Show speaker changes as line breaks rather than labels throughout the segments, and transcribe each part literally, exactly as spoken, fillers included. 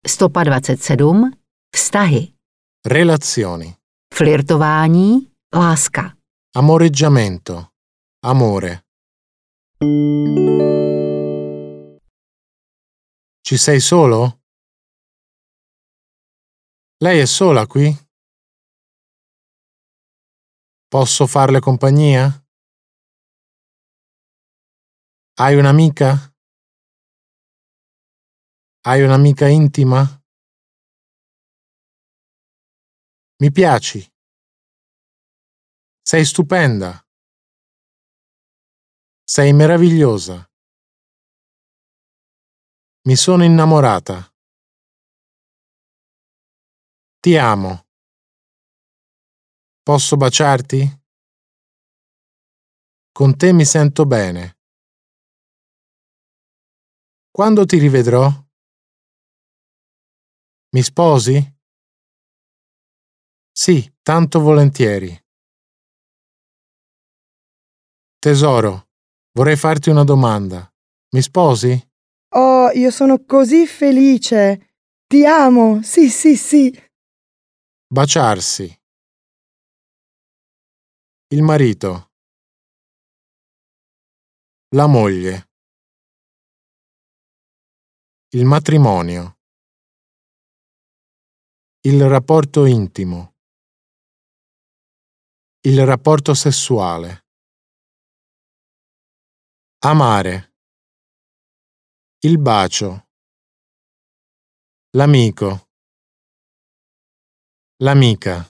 sto dvacet sedm. Vztahy.
Relazioni.
Flirtování, láska.
Amoreggiamento. Amore. Ci sei solo? Lei è sola qui? Posso farle compagnia? Hai un'amica? Hai un'amica intima? Mi piaci. Sei stupenda. Sei meravigliosa. Mi sono innamorata. Ti amo. Posso baciarti? Con te mi sento bene. Quando ti rivedrò? Mi sposi? Sì, tanto volentieri. Tesoro, vorrei farti una domanda. Mi sposi?
Oh, io sono così felice! Ti amo! Sì, sì, sì!
Baciarsi. Il marito. La moglie. Il matrimonio. Il rapporto intimo. Il rapporto sessuale. Amare. Il bacio. L'amico. L'amica.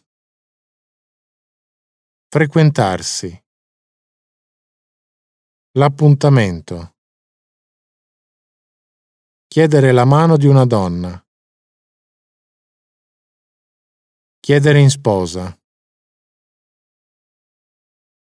Frequentarsi. L'appuntamento. Chiedere la mano di una donna. Chiedere in sposa.